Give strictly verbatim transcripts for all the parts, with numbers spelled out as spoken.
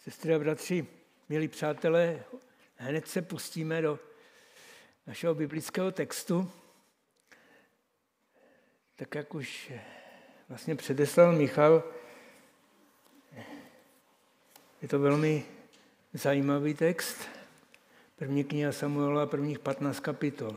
Sestry a bratři, milí přátelé, hned se pustíme do našeho biblického textu. Tak jak už vlastně předeslal Michal, je to velmi zajímavý text. První kniha Samuela, prvních patnáct kapitol.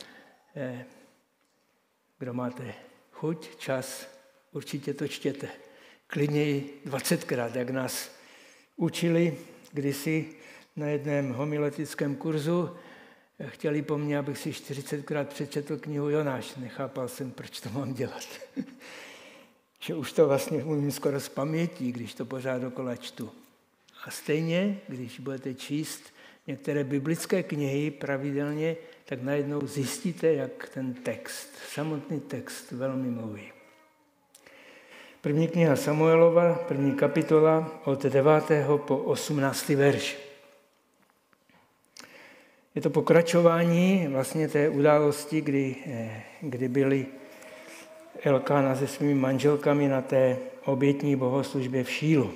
Kdo máte chuť, čas, určitě to čtěte. Klidně i dvacetkrát, jak nás učili kdysi na jednom homiletickém kurzu. Chtěli po mně, abych si čtyřicetkrát přečetl knihu Jonáš. Nechápal jsem, proč to mám dělat. Že už to vlastně umím skoro z paměti, když to pořád dokola čtu. A stejně, když budete číst některé biblické knihy pravidelně, tak najednou zjistíte, jak ten text, samotný text velmi mluví. První kniha Samuelova, první kapitola od devátého po osmnáctý verš. Je to pokračování vlastně té události, kdy, kdy byli Elkána se svými manželkami na té obětní bohoslužbě v Šílu.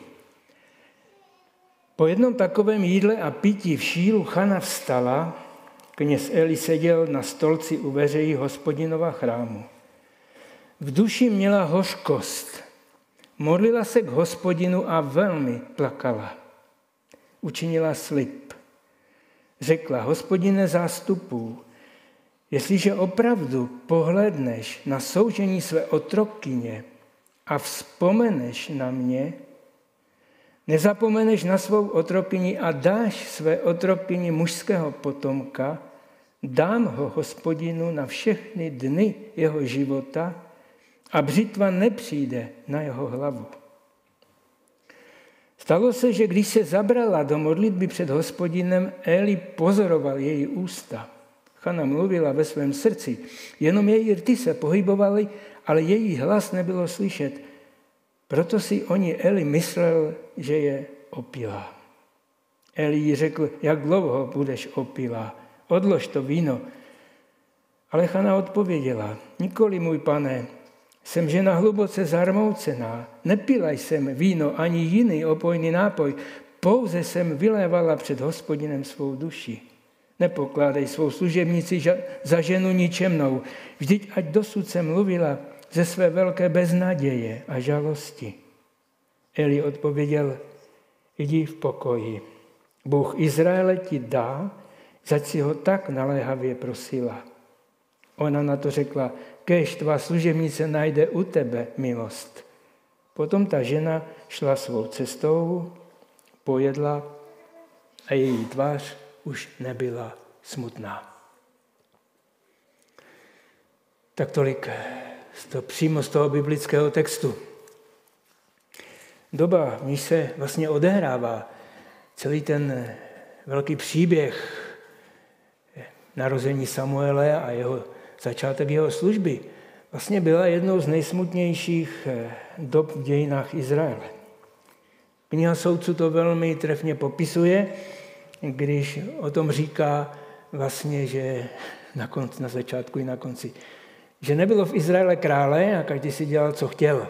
Po jednom takovém jídle a pití v Šílu Chana vstala, kněz Eli seděl na stolci u veřejí Hospodinova chrámu. V duši měla hořkost, modlila se k Hospodinu a velmi plakala. Učinila slib. Řekla: Hospodine zástupů, jestliže opravdu pohlédneš na soužení své otrokyně a vzpomeneš na mě, nezapomeneš na svou otrokyni a dáš své otrokyni mužského potomka, dám ho Hospodinu na všechny dny jeho života a břitva nepřijde na jeho hlavu. Stalo se, že když se zabrala do modlitby před Hospodinem, Eli pozoroval její ústa. Chana mluvila ve svém srdci, jenom její rty se pohybovaly, ale její hlas nebylo slyšet. Proto si o ní Eli myslel, že je opilá. Eli jí řekl: jak dlouho budeš opilá? Odlož to víno. Ale Chana odpověděla: nikoli, můj pane, jsem žena hluboce zarmoucená, nepila jsem víno ani jiný opojný nápoj, pouze jsem vylévala před Hospodinem svou duši. Nepokládej svou služebnici za ženu ničemnou, vždyť ať dosud jsem mluvila ze své velké beznaděje a žalosti. Eli odpověděl: jdi v pokoji. Bůh Izraele ti dá, zač si ho tak naléhavě prosila. Ona na to řekla: kéž tvá služebnice najde u tebe milost. Potom ta žena šla svou cestou, pojedla a její tvář už nebyla smutná. Tak tolik to přímo z toho biblického textu. Doba, v níž se vlastně odehrává celý ten velký příběh narození Samuele a jeho začátek jeho služby, vlastně byla jednou z nejsmutnějších dob v dějinách Izraele. Kniha Soudců to velmi trefně popisuje, když o tom říká vlastně, že na, konci, na začátku i na konci, že nebylo v Izraele krále a každý si dělal, co chtěl.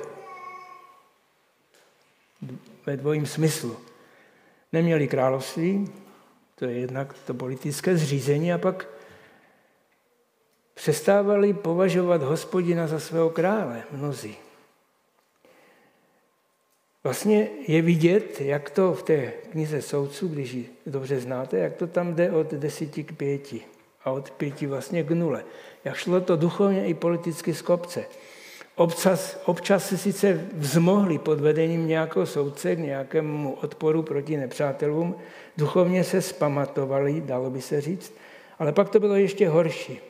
Ve dvojím smyslu. Neměli království, to je jednak to politické zřízení, a pak přestávali považovat Hospodina za svého krále mnozí. Vlastně je vidět, jak to v té knize Soudců, když ji dobře znáte, jak to tam jde od deseti k pěti a od pěti vlastně k nule. Jak šlo to duchovně i politicky z kopce. Občas, občas se sice vzmohli pod vedením nějakého soudce k nějakému odporu proti nepřátelům, duchovně se zpamatovali, dalo by se říct, ale pak to bylo ještě horší.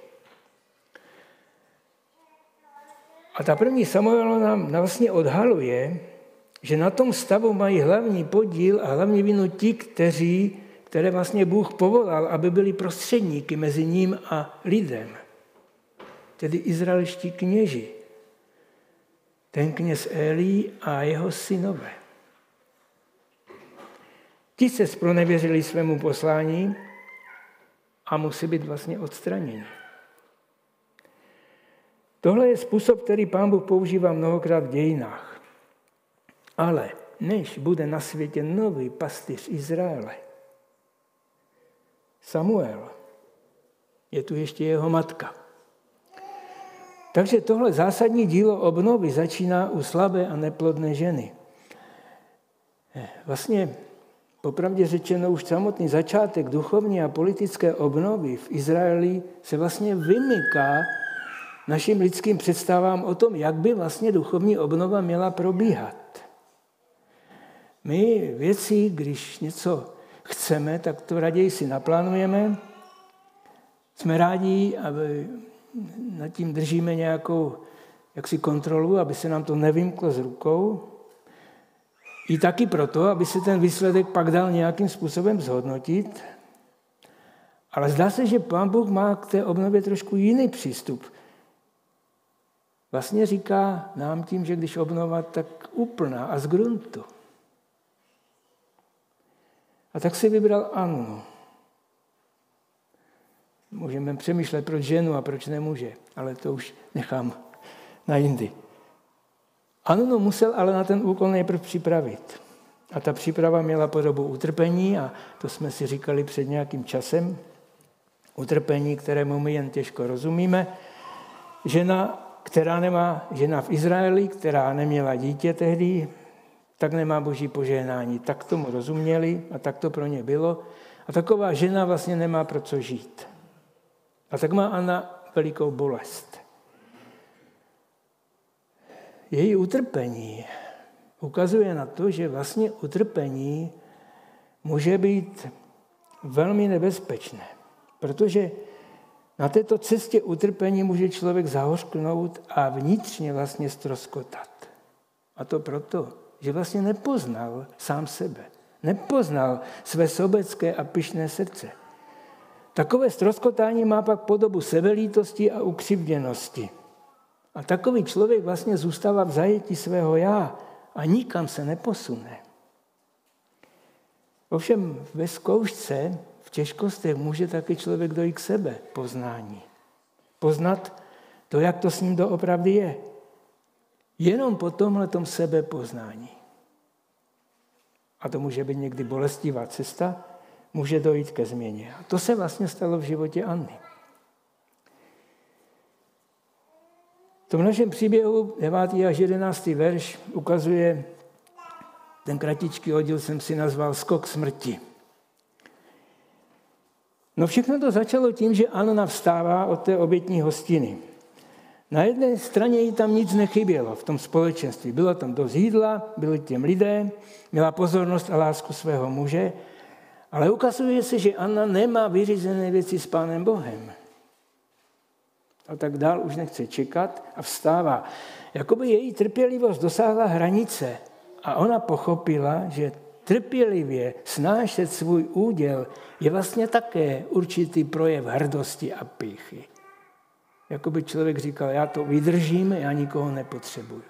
A ta první Samuel nám vlastně odhaluje, že na tom stavu mají hlavní podíl a hlavní vinu ti, kteří, které vlastně Bůh povolal, aby byli prostředníky mezi ním a lidem. Tedy izraelští kněži. Ten kněz Eli a jeho synové. Ti se zpronevěřili svému poslání a musí být vlastně odstraněni. Tohle je způsob, který Pán Bůh používá mnohokrát v dějinách. Ale než bude na světě nový pastýř Izraele. Samuel. Je tu ještě jeho matka. Takže tohle zásadní dílo obnovy začíná u slabé a neplodné ženy. Vlastně popravdě řečeno už samotný začátek duchovní a politické obnovy v Izraeli se vlastně vymyká našim lidským představám o tom, jak by vlastně duchovní obnova měla probíhat. My věci, když něco chceme, tak to raději si naplánujeme. Jsme rádi, aby nad tím držíme nějakou jaksi kontrolu, aby se nám to nevymklo z rukou. I taky proto, aby se ten výsledek pak dal nějakým způsobem zhodnotit. Ale zdá se, že Pán Bůh má k té obnově trošku jiný přístup. Vlastně říká nám tím, že když obnova, tak úplná a z gruntu. A tak si vybral Annu. Můžeme přemýšlet, proč ženu a proč nemůže, ale to už nechám na jindy. Annu musel ale na ten úkol nejprve připravit. A ta příprava měla podobu utrpení, a to jsme si říkali před nějakým časem. Utrpení, kterému my jen těžko rozumíme. Žena, která nemá, žena v Izraeli, která neměla dítě tehdy, tak nemá boží požehnání. Tak tomu rozuměli a tak to pro ně bylo. A taková žena vlastně nemá pro co žít. A tak má Anna velikou bolest. Její utrpení ukazuje na to, že vlastně utrpení může být velmi nebezpečné, protože na této cestě utrpení může člověk zahořknout a vnitřně vlastně ztroskotat. A to proto, že vlastně nepoznal sám sebe, nepoznal své sobecké a pyšné srdce. Takové ztroskotání má pak podobu sebelítosti a ukřivděnosti. A takový člověk vlastně zůstává v zajetí svého já a nikam se neposune. Ovšem ve zkoušce, v těžkostech může taky člověk dojít k sebe poznání. Poznat to, jak to s ním doopravdy je. Jenom po tomhletom sebepoznání. A to může být někdy bolestivá cesta, může dojít ke změně. A to se vlastně stalo v životě Anny. V tom našem příběhu devátý až jedenáctý verš ukazuje, ten kratičký oddíl jsem si nazval Skok smrti. No všechno to začalo tím, že Anna vstává od té obětní hostiny. Na jedné straně jí tam nic nechybělo v tom společenství. Bylo tam dost jídla, byli těm lidé, měla pozornost a lásku svého muže, ale ukazuje se, že Anna nemá vyřízené věci s Pánem Bohem. A tak dál už nechce čekat a vstává. Jakoby její trpělivost dosáhla hranice a ona pochopila, že trpělivě snášet svůj úděl je vlastně také určitý projev hrdosti a pýchy. Jakoby člověk říkal, já to vydržím, já nikoho nepotřebuju.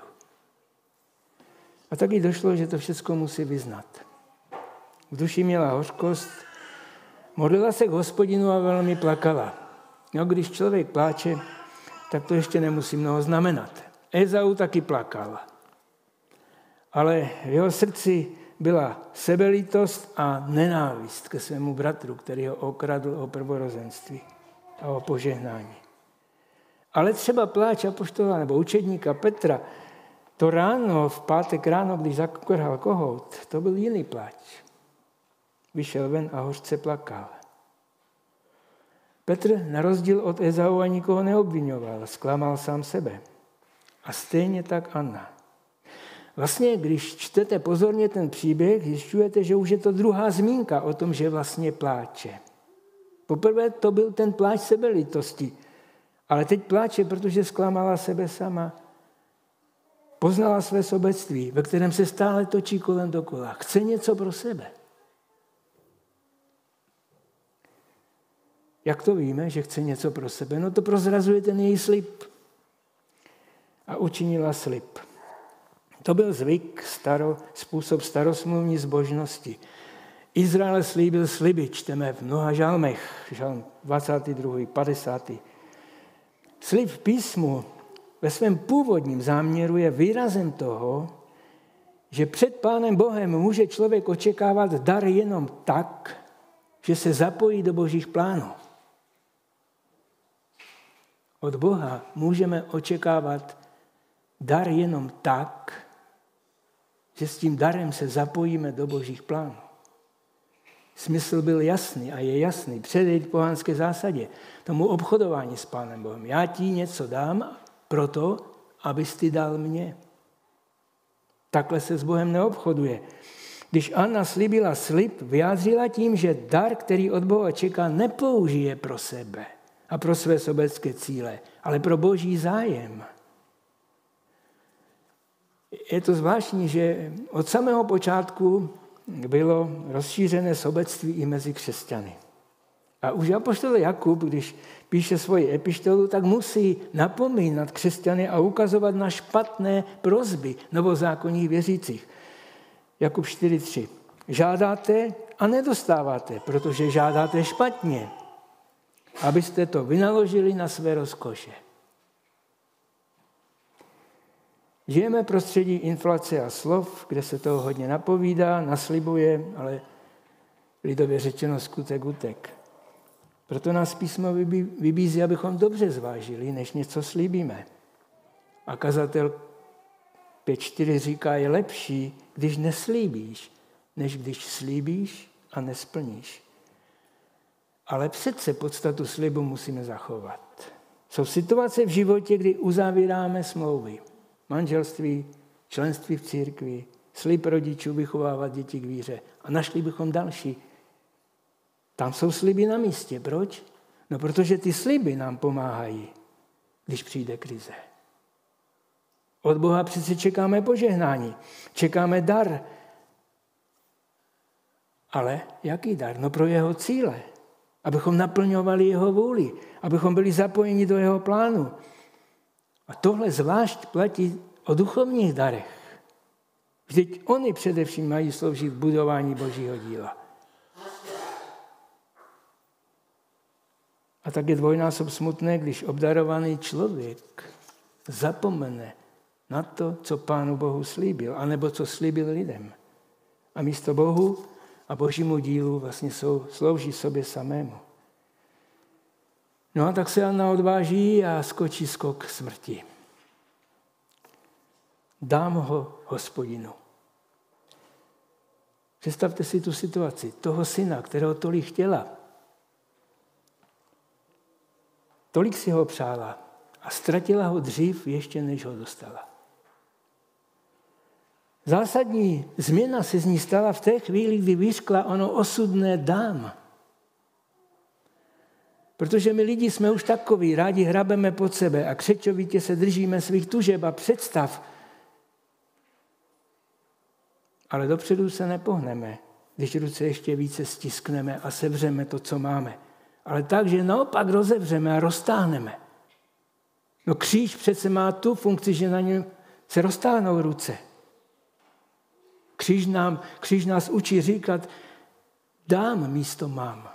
A tak jí došlo, že to všechno musí vyznat. V duši měla hořkost, modlila se k Hospodinu a velmi plakala. No, když člověk pláče, tak to ještě nemusí mnoho znamenat. Ezau taky plakal. Ale v jeho srdci byla sebelítost a nenávist ke svému bratru, který ho okradl o prvorozenství a o požehnání. Ale třeba pláč apoštola nebo učedníka Petra, to ráno, v pátek ráno, když zakrhal kohout, to byl jiný pláč. Vyšel ven a hořce plakal. Petr na rozdíl od Ezau nikoho neobvinoval, zklamal sám sebe. A stejně tak Anna. Vlastně, když čtete pozorně ten příběh, zjišťujete, že už je to druhá zmínka o tom, že vlastně pláče. Poprvé to byl ten pláč sebelítosti, ale teď pláče, protože zklamala sebe sama. Poznala své sobectví, ve kterém se stále točí kolem dokola. Chce něco pro sebe. Jak to víme, že chce něco pro sebe? No to prozrazuje ten její slib. A učinila slib. To byl zvyk, staro, způsob starosmluvní zbožnosti. Izrael slíbil sliby, čteme v mnoha žalmech, žalm dvacátý druhý, padesátý Slib v písmu ve svém původním záměru je výrazem toho, že před Pánem Bohem může člověk očekávat dar jenom tak, že se zapojí do božích plánů. Od Boha můžeme očekávat dar jenom tak, že s tím darem se zapojíme do božích plánů. Smysl byl jasný a je jasný. Předejít pohanské zásadě, tomu obchodování s Pánem Bohem. Já ti něco dám proto, abys ty dal mně. Takhle se s Bohem neobchoduje. Když Anna slíbila slib, vyjádřila tím, že dar, který od Boha čeká, nepoužije pro sebe a pro své sobecké cíle, ale pro boží zájem. Je to zvláštní, že od samého počátku bylo rozšířené sobectví i mezi křesťany. A už apoštol Jakub, když píše svoji epištolu, tak musí napomínat křesťany a ukazovat na špatné prosby novozákonních věřících. Jakub čtyři tři. Žádáte a nedostáváte, protože žádáte špatně, abyste to vynaložili na své rozkoše. Žijeme prostředí inflace a slov, kde se toho hodně napovídá, naslibuje, ale lidově řečeno skutek utek. Proto nás písmo vybízí, abychom dobře zvážili, než něco slíbíme. A kazatel pět čtyři říká, je lepší, když neslíbíš, než když slíbíš a nesplníš. Ale přece podstatu slibu musíme zachovat. Jsou situace v životě, kdy uzavíráme smlouvy. Manželství, členství v církvi, slib rodičů vychovávat děti k víře. A našli bychom další. Tam jsou sliby na místě. Proč? No, protože ty sliby nám pomáhají, když přijde krize. Od Boha přece čekáme požehnání, čekáme dar. Ale jaký dar? No pro jeho cíle. Abychom naplňovali jeho vůli, abychom byli zapojeni do jeho plánu. A tohle zvlášť platí o duchovních darech. Vždyť oni především mají sloužit v budování božího díla. A tak je dvojnásob smutné, když obdarovaný člověk zapomene na to, co Pánu Bohu slíbil, anebo co slíbil lidem. A místo Bohu a božímu dílu vlastně jsou, slouží sobě samému. No a tak se Anna odváží a skočí skok smrti. Dám ho Hospodinu. Představte si tu situaci. Toho syna, kterého tolik chtěla. Tolik si ho přála a ztratila ho dřív, ještě než ho dostala. Zásadní změna se z ní stala v té chvíli, kdy vyřkla ono osudné dám. Protože my lidi jsme už takoví, rádi hrabeme pod sebe a křečovitě se držíme svých tužeb a představ. Ale dopředu se nepohneme, když ruce ještě více stiskneme a sevřeme to, co máme. Ale tak, že naopak rozevřeme a roztáhneme. No kříž přece má tu funkci, že na něm se roztáhnou ruce. Kříž, nám, kříž nás učí říkat, dám místo mám.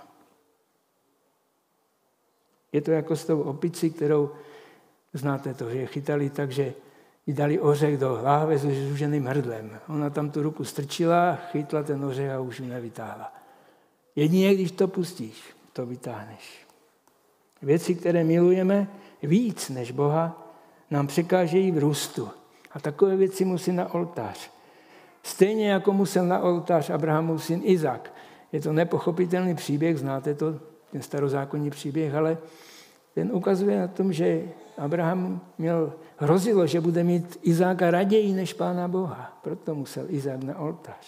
Je to jako s tou opicí, kterou, znáte to, že je chytali tak, že jí dali ořech do láhve s zúženým hrdlem. Ona tam tu ruku strčila, chytla ten ořech a už ji nevytáhla. Jedině, když to pustíš, to vytáhneš. Věci, které milujeme víc než Boha, nám překážejí v růstu. A takové věci musí na oltář. Stejně jako musel na oltář Abrahamův syn Izák. Je to nepochopitelný příběh, znáte to, ten starozákonní příběh, ale ten ukazuje na tom, že Abraham měl, hrozilo, že bude mít Izáka raději než Pána Boha. Proto musel Izák na oltář.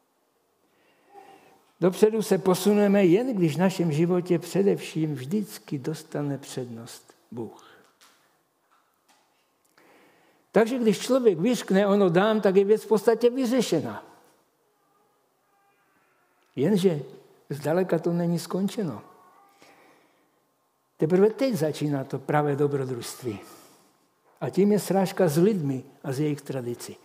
Dopředu se posuneme jen, když v našem životě především vždycky dostane přednost Bůh. Takže když člověk vyřkne, ono dám, tak je věc v podstatě vyřešena. Jenže zdaleka to není skončeno. Teprve teď začíná to pravé dobrodružství. A tím je srážka s lidmi a s jejich tradicí.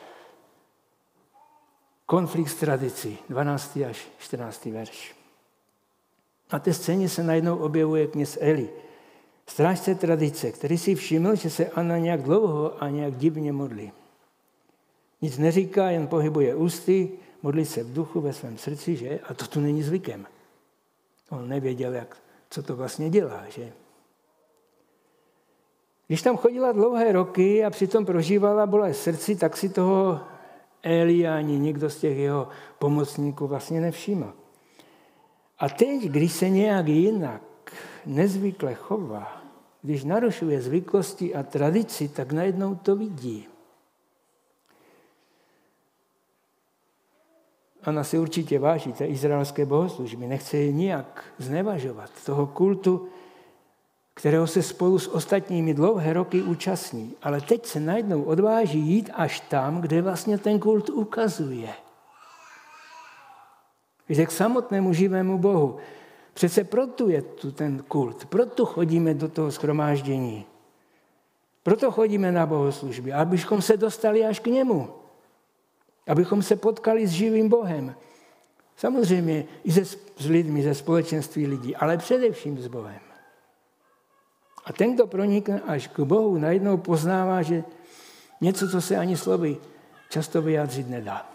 Konflikt s tradicí, dvanáctý až čtrnáctý verš. Na té scéně se najednou objevuje kněz Eli, strážce tradice, který si všiml, že se Anna nějak dlouho a nějak divně modlí. Nic neříká, jen pohybuje ústy, modlí se v duchu ve svém srdci, že? A to tu není zvykem. On nevěděl, jak, co to vlastně dělá, že? Když tam chodila dlouhé roky a přitom prožívala bolest srdci, tak si toho Élia ani nikdo z těch jeho pomocníků vlastně nevšímal. A teď, když se nějak jinak nezvykle chová, když narušuje zvyklosti a tradici, tak najednou to vidí. Ona si určitě váží té izraelské bohoslužby, nechce je nijak znevažovat, toho kultu, kterého se spolu s ostatními dlouhé roky účastní. Ale teď se najednou odváží jít až tam, kde vlastně ten kult ukazuje. Jde k samotnému živému Bohu. Přece proto je tu ten kult, proto chodíme do toho shromáždění. Proto chodíme na bohoslužby, abychom se dostali až k němu. Abychom se potkali s živým Bohem. Samozřejmě i se, s lidmi, ze společenství lidí, ale především s Bohem. A ten, kdo pronikne až k Bohu, najednou poznává, že něco, co se ani slovy často vyjádřit nedá.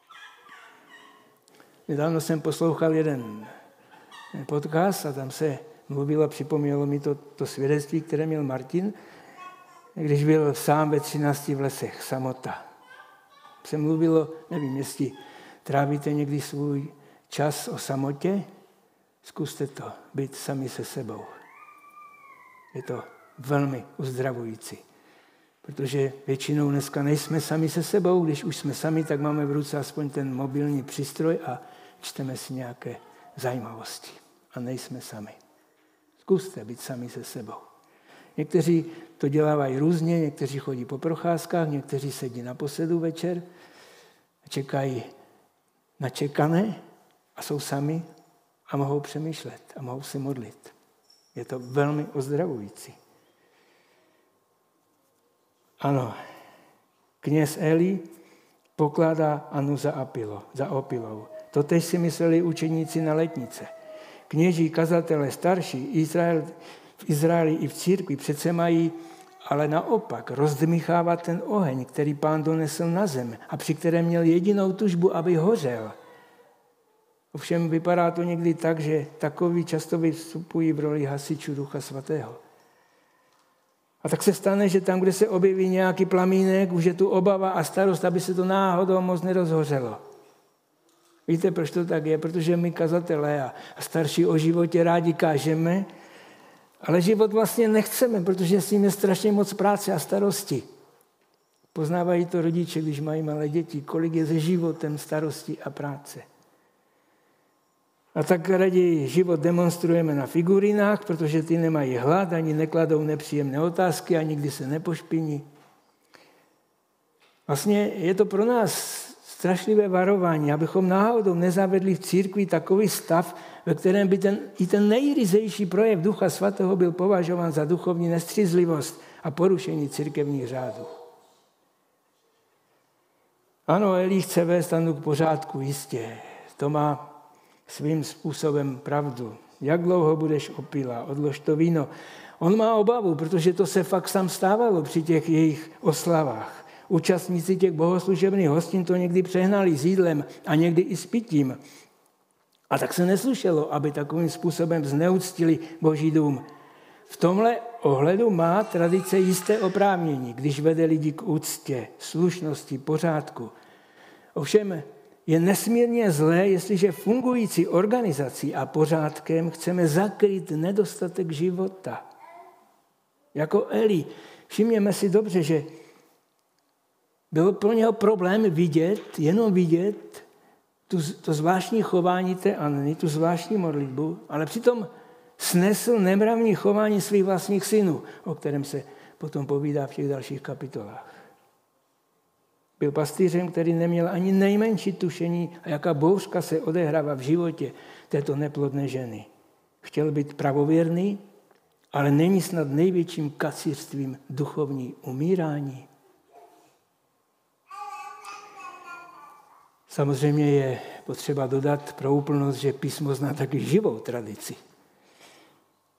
Nedávno jsem poslouchal jeden podcast a tam se mluvilo, připomnělo mi to, to svědectví, které měl Martin, když byl sám ve třinácti v lesech, samota. Se mluvilo, nevím, jestli trávíte někdy svůj čas o samotě, zkuste to, být sami se sebou. Je to velmi uzdravující, protože většinou dneska nejsme sami se sebou, když už jsme sami, tak máme v ruce aspoň ten mobilní přístroj a čteme si nějaké zajímavosti. A nejsme sami. Zkuste být sami se sebou. Někteří to dělávají různě, někteří chodí po procházkách, někteří sedí na posedu večer, čekají na čekané a jsou sami a mohou přemýšlet a mohou se modlit. Je to velmi ozdravující. Ano, kněz Eli pokládá Anu za, apilo, za opilou. Totež si mysleli učeníci na letnice. Kněží, kazatelé, starší Izrael, v Izraeli i v církvi přece mají, ale naopak, rozdmychávat ten oheň, který Pán donesl na zem a při kterém měl jedinou tužbu, aby hořel. Ovšem vypadá to někdy tak, že takoví často vystupují v roli hasičů Ducha Svatého. A tak se stane, že tam, kde se objeví nějaký plamínek, už je tu obava a starost, aby se to náhodou moc nerozhořelo. Víte, proč to tak je? Protože my kazatelé a starší o životě rádi kážeme, ale život vlastně nechceme, protože s ním je strašně moc práce a starosti. Poznávají to rodiče, když mají malé děti, kolik je se životem starosti a práce. A tak raději život demonstrujeme na figurinách, protože ty nemají hlad, ani nekladou nepříjemné otázky a nikdy se nepošpiní. Vlastně je to pro nás strašlivé varování, abychom náhodou nezavedli v církvi takový stav, ve kterém by ten, i ten nejryzejší projev Ducha Svatého byl považován za duchovní nestřízlivost a porušení církevních řádů. Ano, Eli chce vést Anu k pořádku, jistě. To má svým způsobem pravdu. Jak dlouho budeš opilá? Odlož to víno. On má obavu, protože to se fakt sam stávalo při těch jejich oslavách. Účastníci těch bohoslužebných hostin to někdy přehnali s jídlem a někdy i s pitím. A tak se neslušelo, aby takovým způsobem zneuctili Boží dům. V tomhle ohledu má tradice jisté oprávnění, když vede lidi k úctě, slušnosti, pořádku. Ovšem je nesmírně zlé, jestliže fungující organizací a pořádkem chceme zakrýt nedostatek života. Jako Eli, všimněme si dobře, že bylo pro něho problém vidět, jenom vidět tu, to zvláštní chování té Anny, tu zvláštní modlitbu, ale přitom snesl nemravní chování svých vlastních synů, o kterém se potom povídá v těch dalších kapitolách. Byl pastýřem, který neměl ani nejmenší tušení, a jaká bouřka se odehrává v životě této neplodné ženy. Chtěl být pravověrný, ale není snad největším kacířstvím duchovní umírání. Samozřejmě je potřeba dodat pro úplnost, že písmo zná taky živou tradici.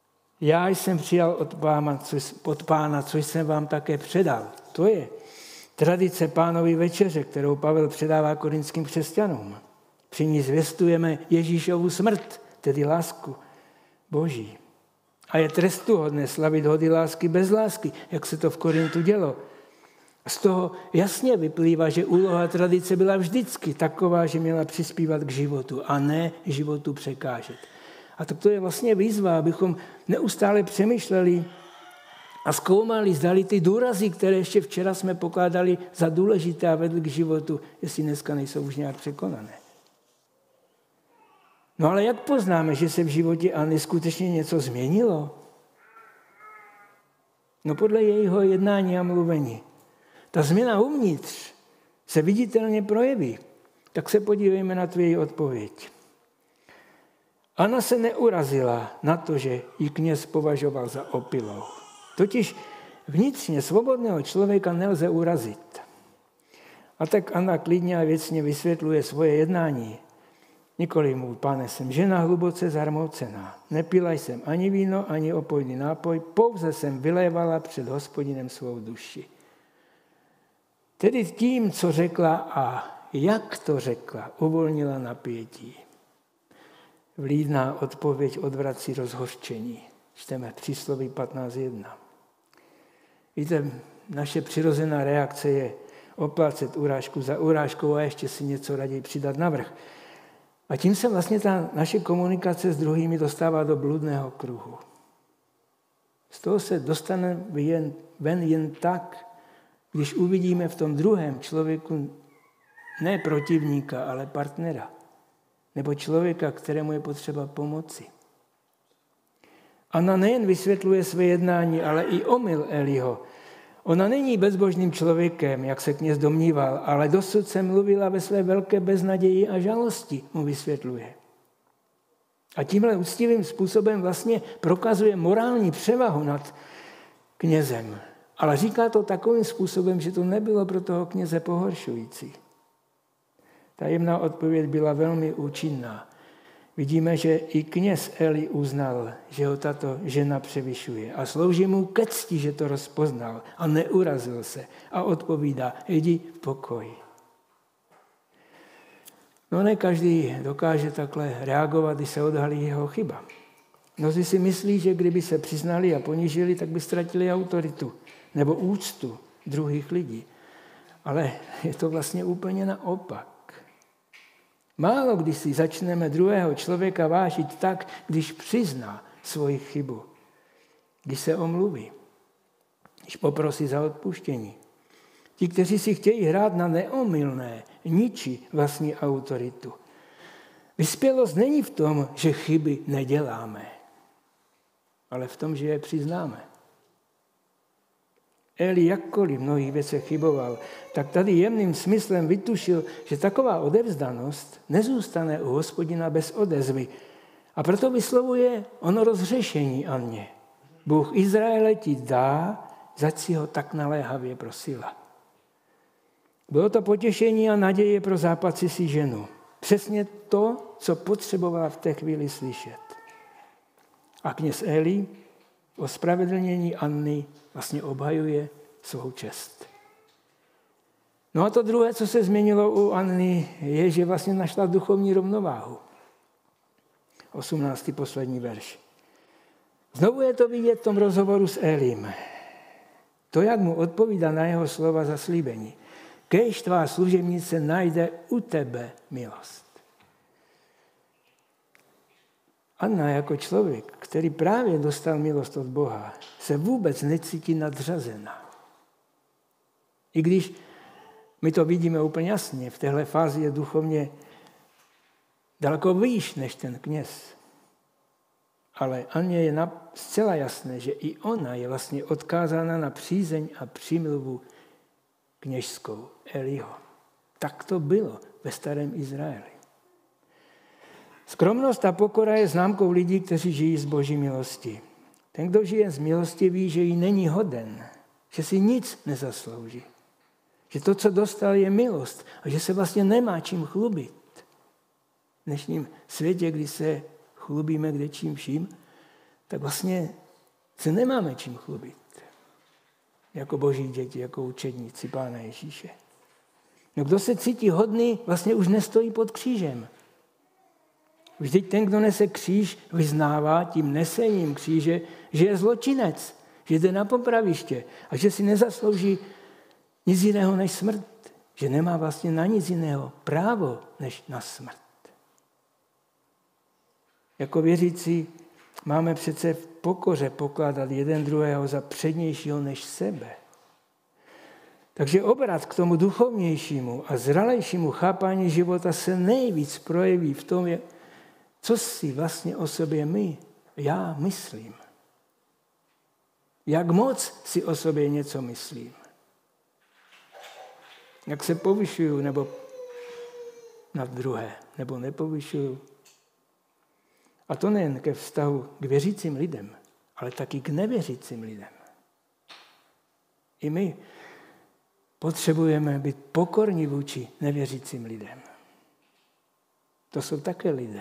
Já jsem přijal od pána, což, od pána, což jsem vám také předal. To je tradice Pánovy večeře, kterou Pavel předává korinským křesťanům. Při ní zvěstujeme Ježíšovu smrt, tedy lásku Boží. A je trestuhodné slavit hody lásky bez lásky, jak se to v Korintu dělo. Z toho jasně vyplývá, že úloha tradice byla vždycky taková, že měla přispívat k životu a ne životu překážet. A tak to je vlastně výzva, abychom neustále přemýšleli a zkoumali, zdali ty důrazy, které ještě včera jsme pokládali za důležité a vedly k životu, jestli dneska nejsou už nějak překonané. No ale jak poznáme, že se v životě Anny skutečně něco změnilo? No podle jejího jednání a mluvení. Ta změna uvnitř se viditelně projeví. Tak se podívejme na tu její odpověď. Anna se neurazila na to, že ji kněz považoval za opilou. Totiž vnitřně svobodného člověka nelze urazit. A tak Anna klidně a věcně vysvětluje svoje jednání. Nikoli mu, pane, jsem žena hluboce zarmoucená. Nepila jsem ani víno, ani opojný nápoj, pouze jsem vylévala před Hospodinem svou duši. Tedy tím, co řekla a jak to řekla, uvolnila napětí. Vlídná odpověď odvrací rozhořčení. Čteme Přísloví patnáct jedna. Víte, naše přirozená reakce je oplácet urážku za urážkou a ještě si něco raději přidat navrch. A tím se vlastně ta naše komunikace s druhými dostává do bludného kruhu. Z toho se dostane jen, ven jen tak, když uvidíme v tom druhém člověku ne protivníka, ale partnera. Nebo člověka, kterému je potřeba pomoci. Anna nejen vysvětluje své jednání, ale i omyl Eliho. Ona není bezbožným člověkem, jak se kněz domníval, ale dosud se mluvila ve své velké beznaději a žalosti, mu vysvětluje. A tímhle úctivým způsobem vlastně prokazuje morální převahu nad knězem. Ale říká to takovým způsobem, že to nebylo pro toho kněze pohoršující. Ta jemná odpověď byla velmi účinná. Vidíme, že i kněz Eli uznal, že ho tato žena převyšuje a slouží mu ke cti, že to rozpoznal a neurazil se a odpovídá, jdi v pokoji. No ne každý dokáže takhle reagovat, když se odhalí jeho chyba. Mnozí si myslí, že kdyby se přiznali a ponížili, tak by ztratili autoritu nebo úctu druhých lidí. Ale je to vlastně úplně naopak. Málo kdy si začneme druhého člověka vážit tak, když přizná svoji chybu, když se omluví, když poprosí za odpuštění. Ti, kteří si chtějí hrát na neomylné, ničí vlastní autoritu. Vyspělost není v tom, že chyby neděláme, ale v tom, že je přiznáme. Eli jakkoliv v mnohých věcech chyboval, tak tady jemným smyslem vytušil, že taková odevzdanost nezůstane u Hospodina bez odezvy. A proto vyslovuje ono rozřešení Anně. Bůh Izraele ti dá, zač si ho tak naléhavě prosila. Bylo to potěšení a naděje pro zápaci si ženu. Přesně to, co potřebovala v té chvíli slyšet. A kněz Eli ospravedlnění Anny vlastně obhajuje svou čest. No a to druhé, co se změnilo u Anny, je, že vlastně našla duchovní rovnováhu. osmnáctý poslední verš. Znovu je to vidět v tom rozhovoru s Elim. To, jak mu odpovídá na jeho slova zaslíbení. Kéž tvá služebnice najde u tebe milost. Anna jako člověk, který právě dostal milost od Boha, se vůbec necítí nadřazena. I když my to vidíme úplně jasně, v téhle fázi je duchovně daleko výš než ten kněz. Ale Anně je zcela jasné, že i ona je vlastně odkázána na přízeň a přímluvu kněžskou Eliho. Tak to bylo ve starém Izraeli. Skromnost a pokora je známkou lidí, kteří žijí z Boží milosti. Ten, kdo žije z milosti, ví, že jí není hoden, že si nic nezaslouží. Že to, co dostal, je milost a že se vlastně nemá čím chlubit. V dnešním světě, kdy se chlubíme kde čím vším, tak vlastně se nemáme čím chlubit. jako boží děti, jako učedníci Pána Ježíše. No kdo se cítí hodný, vlastně už nestojí pod křížem. Vždyť ten, kdo nese kříž, vyznává tím nesením kříže, že je zločinec, že jde na popraviště a že si nezaslouží nic jiného než smrt. Že nemá vlastně na nic jiného právo než na smrt. Jako věřící máme přece v pokoře pokládat jeden druhého za přednějšího než sebe. Takže obrat k tomu duchovnějšímu a zralejšímu chápání života se nejvíc projeví v tom, co si vlastně o sobě my, já myslím. Jak moc si o sobě něco myslím. Jak se povyšuju nebo nad druhé, nebo nepovyšuju. A to nejen ke vztahu k věřícím lidem, ale taky k nevěřícím lidem. I my potřebujeme být pokorní vůči nevěřícím lidem. To jsou také lidé.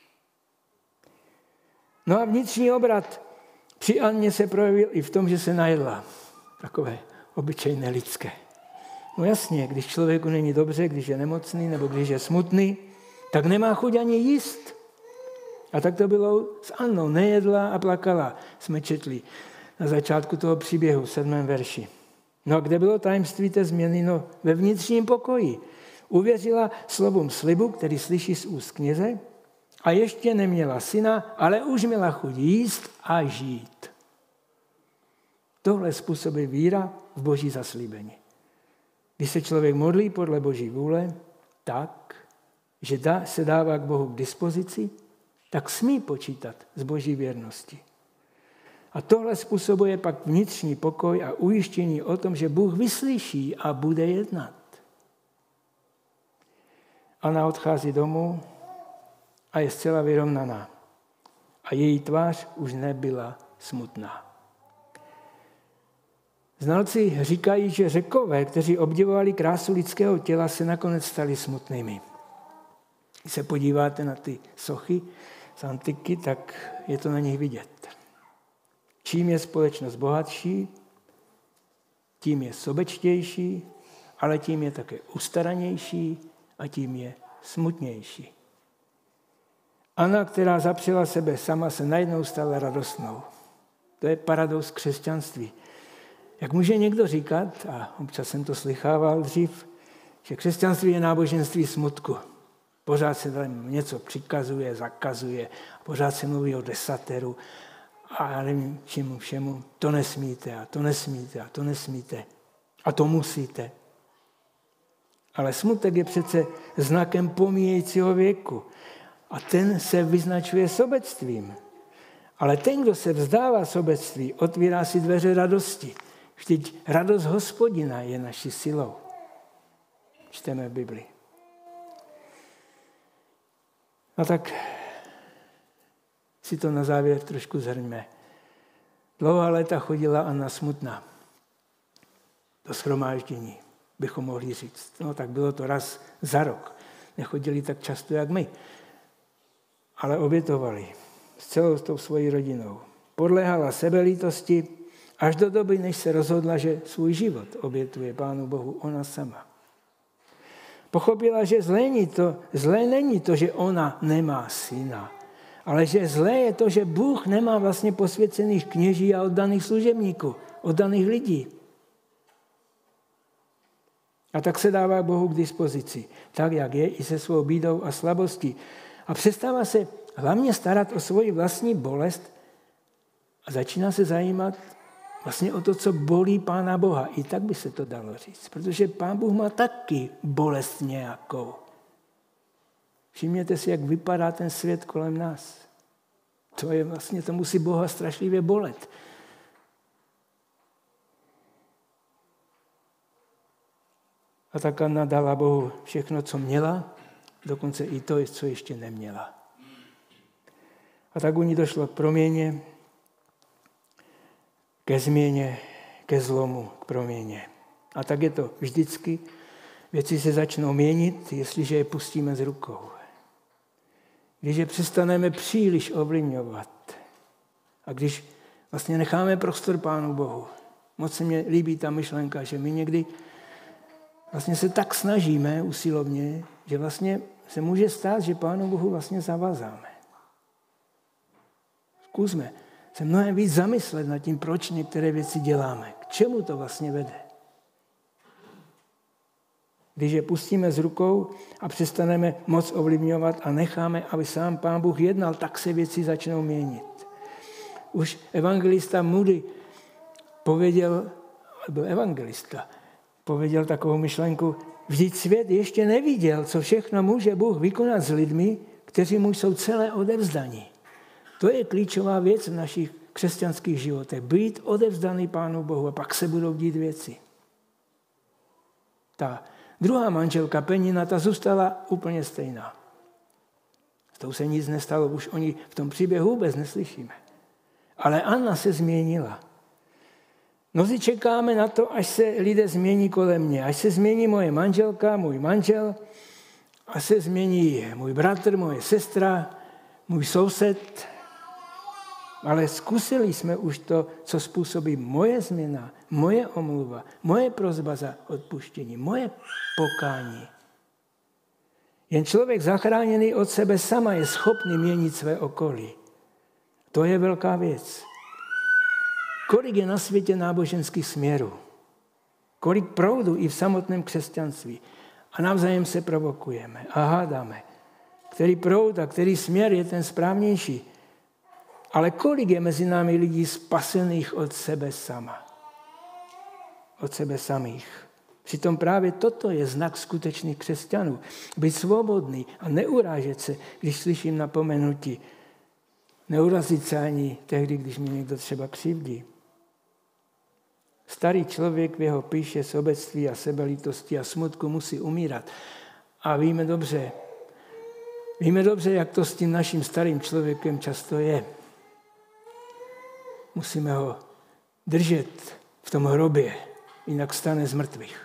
No a vnitřní obrat při Anně se projevil i v tom, že se najedla. Takové obyčejné lidské. No jasně, když člověku není dobře, když je nemocný nebo když je smutný, tak nemá chuť ani jíst. A tak to bylo s Annou. Nejedla a plakala, jsme četli na začátku toho příběhu v sedmém verši. No a kde bylo tajemství té změny? No ve vnitřním pokoji. Uvěřila slovům slibu, který slyší z úst kněze, a ještě neměla syna, ale už měla chuť jíst a žít. Tohle způsobí víra v boží zaslíbení. Když se člověk modlí podle boží vůle tak, že se dává k Bohu k dispozici, tak smí počítat s boží věrností. A tohle způsobuje pak vnitřní pokoj a ujištění o tom, že Bůh vyslyší a bude jednat. Anna odchází domů a je zcela vyrovnaná. A její tvář už nebyla smutná. Znalci říkají, že Řekové, kteří obdivovali krásu lidského těla, se nakonec stali smutnými. Když se podíváte na ty sochy z antiky, tak je to na nich vidět. Čím je společnost bohatší, tím je sobečtější, ale tím je také ustaranější a tím je smutnější. Anna, která zapřela sebe sama, se najednou stala radostnou. To je paradox křesťanství. Jak může někdo říkat, a občas jsem to slychával dřív, že křesťanství je náboženství smutku. Pořád se tam něco přikazuje, zakazuje, pořád se mluví o desateru a já nevím čemu všemu. To nesmíte a to nesmíte a to nesmíte a to musíte. Ale smutek je přece znakem pomíjejícího věku a ten se vyznačuje sobectvím. Ale ten, kdo se vzdává sobectví, otvírá si dveře radosti. Vždyť radost Hospodina je naší silou. Čteme v Biblii. A tak si to na závěr trošku zhrňme. Dlouhá léta chodila Anna smutná do shromáždění, bychom mohli říct. No tak bylo to raz za rok. Nechodili tak často, jak my. Ale obětovali s celou tou svojí rodinou. Podléhala sebelítosti až do doby, než se rozhodla, že svůj život obětuje Pánu Bohu ona sama. Pochopila, že zlé není to, zlé není to, že ona nemá syna, ale že zlé je to, že Bůh nemá vlastně posvěcených kněží a oddaných služebníků, oddaných lidí. A tak se dává Bohu k dispozici, tak jak je, i se svou bídou a slabostí. A přestává se hlavně starat o svoji vlastní bolest a začíná se zajímat vlastně o to, co bolí Pána Boha. I tak by se to dalo říct, protože Pán Bůh má taky bolest nějakou. Všimněte si, jak vypadá ten svět kolem nás. To je vlastně, to musí Boha strašlivě bolet. A tak Anna dala Bohu všechno, co měla, dokonce i to, co ještě neměla. A tak u ní došlo k proměně, ke změně, ke zlomu, k proměně. A tak je to vždycky. Věci se začnou měnit, jestliže je pustíme z rukou. Když je přestaneme příliš ovlivňovat a když vlastně necháme prostor Pánu Bohu, Moc se mně líbí ta myšlenka, že my někdy vlastně se tak snažíme usilovně, že vlastně se může stát, že Pánu Bohu vlastně zavazáme. Zkusme se mnohem víc zamyslet nad tím, proč některé věci děláme. K čemu to vlastně vede? Když je pustíme z rukou a přestaneme moc ovlivňovat a necháme, aby sám Pán Bůh jednal, tak se věci začnou měnit. Už evangelista Moody pověděl, byl evangelista, pověděl takovou myšlenku, vždyť svět ještě neviděl, co všechno může Bůh vykonat s lidmi, kteří mu jsou celé odevzdaní. To je klíčová věc v našich křesťanských životech. Být odevzdaný Pánu Bohu a pak se budou dít věci. Ta druhá manželka Penina, ta zůstala úplně stejná. S tou se nic nestalo, už o ní v tom příběhu vůbec neslyšíme. Ale Anna se změnila. Mnozí čekáme na to, až se lidé změní kolem mě. Až se změní moje manželka, můj manžel, až se změní můj bratr, moje sestra, můj soused. Ale zkusili jsme už to, co způsobí moje změna, moje omluva, moje prosba za odpuštění, moje pokání. Jen člověk zachráněný od sebe sama je schopný měnit své okolí. To je velká věc. Kolik je na světě náboženských směrů? Kolik proudů i v samotném křesťanství? A navzájem se provokujeme a hádáme. Který proud a který směr je ten správnější? Ale kolik je mezi námi lidí spasených od sebe sama? Od sebe samých. Přitom právě toto je znak skutečných křesťanů. Být svobodný a neurážet se, když slyším napomenutí. Neurazit se ani tehdy, když mi někdo třeba křivdí. Starý člověk v jeho píše sobectví a sebelítosti a smutku musí umírat. A víme dobře, víme dobře, jak to s tím naším starým člověkem často je. Musíme ho držet v tom hrobě, jinak stane z mrtvých.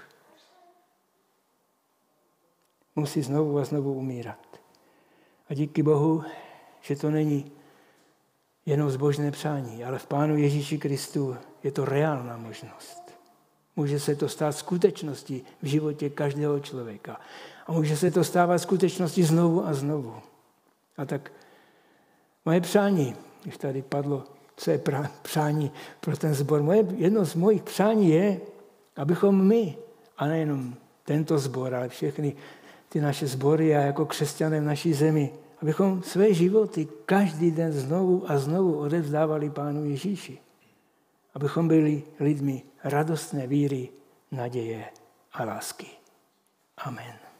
Musí znovu a znovu umírat. A díky Bohu, že to není jenom zbožné přání, ale v Pánu Ježíši Kristu je to reálná možnost. Může se to stát skutečností v životě každého člověka. A může se to stávat skutečností znovu a znovu. A tak moje přání, když tady padlo, co je přání pro ten sbor, moje, jedno z mojich přání je, abychom my, a nejenom tento sbor, ale všechny ty naše sbory a jako křesťané v naší zemi, abychom své životy každý den znovu a znovu odevzdávali Pánu Ježíši. Abychom byli lidmi radostné víry, naděje a lásky. Amen.